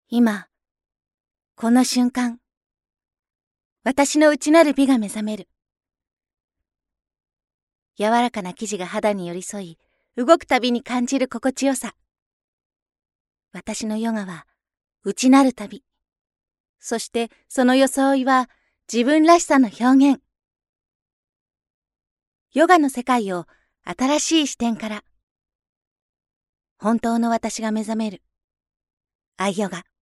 今、この瞬間、私の内なる美が目覚める。柔らかな生地が肌に寄り添い、動くたびに感じる心地よさ。私のヨガは内なる旅。そしてその装いは自分らしさの表現。ヨガの世界を新しい視点から。本当の私が目覚める。愛ヨガ。